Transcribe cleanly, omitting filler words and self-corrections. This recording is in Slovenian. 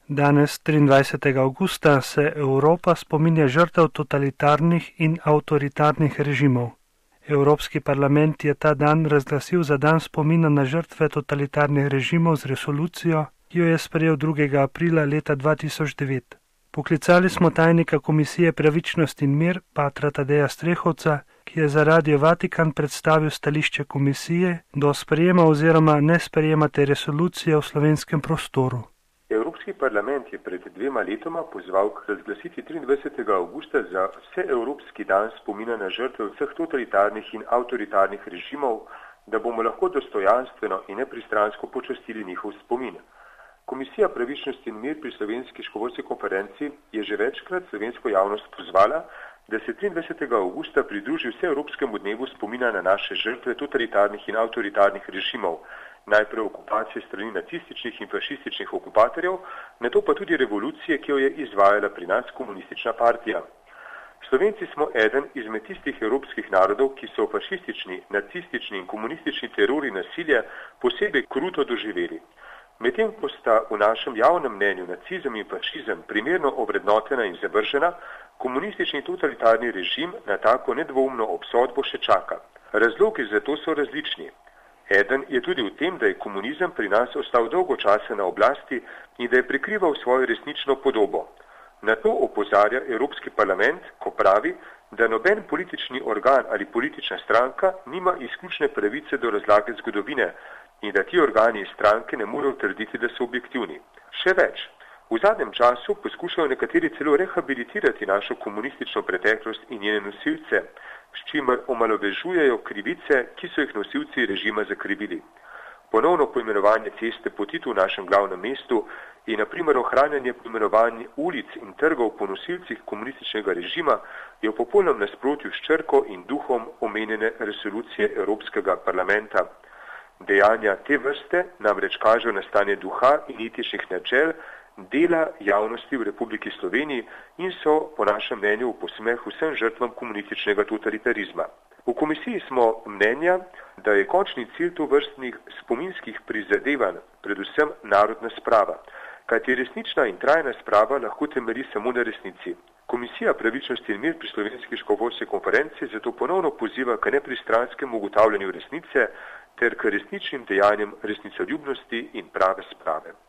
Danes, 23. avgusta, se Evropa spominja žrtev totalitarnih in avtoritarnih režimov. Evropski parlament je ta dan razglasil za dan spomina na žrtve totalitarnih režimov z resolucijo, ki jo je sprejel 2. aprila leta 2009. Poklicali smo tajnika Komisije Pravičnost in mir, patra Tadeja Strehovca, ki je za Radio Vatikan predstavil stališče komisije do sprejema oziroma ne sprejema te resolucije v slovenskem prostoru. Evropski parlament je pred 2 letoma pozval k razglasitvi 23. avgusta za vseevropski dan spomina na žrtve vseh totalitarnih in avtoritarnih režimov, da bomo lahko dostojanstveno in nepristransko počastili njihov spomin. Komisija Pravičnost in mir pri Slovenski škofovski konferenci je že večkrat slovensko javnost pozvala, da se 23. avgusta pridruži vseevropskemu dnevu spomina na naše žrtve totalitarnih in avtoritarnih režimov, najprej okupacije strani nacističnih in fašističnih okupatorjev, nato pa tudi revolucije, ki jo je izvajala pri nas komunistična partija. Slovenci smo eden izmed tistih evropskih narodov, ki so fašistični, nacistični in komunistični teror in nasilje posebej kruto doživeli. Medtem ko sta v našem javnem mnenju nacizem in fašizem primerno ovrednotena in zavržena, komunistični totalitarni režim na tako nedvoumno obsodbo še čaka. Razlogi za to so različni. Eden je tudi v tem, da je komunizem pri nas ostal dolgo časa na oblasti in da je prikrival svojo resnično podobo. Na to opozarja Evropski parlament, ko pravi, da noben politični organ ali politična stranka nima izključne pravice do razlage zgodovine in da ti organi in stranke ne morejo trditi, da so objektivni. Še več, v zadnjem času poskušajo nekateri celo rehabilitirati našo komunistično preteklost in njene nosilce, s čimer omalovažujejo krivice, ki so jih nosilci režima zakrivili. Ponovno poimenovanje ceste po Titu v našem glavnem mestu in na primer ohranjanje poimenovanja ulic in trgov po nosilcih komunističnega režima je v popolnem nasprotju s črko in duhom omenjene resolucije Evropskega parlamenta. Dejanja te vrste namreč kažejo na stanje duha in etičnih načel dela javnosti v Republiki Sloveniji in so po našem mnenju v posmeh vsem žrtvam komunističnega totalitarizma. V komisiji smo mnenja, da je končni cilj tovrstnih spominskih prizadevanj predvsem narodna sprava, kajti resnična in trajna sprava lahko temelji samo na resnici. Komisija Pravičnosti in mir pri Slovenski škofovski konferenci zato ponovno poziva k nepristranskemu ugotavljanju resnice ter k resničnim dejanjem resnicoljubnosti in prave sprave.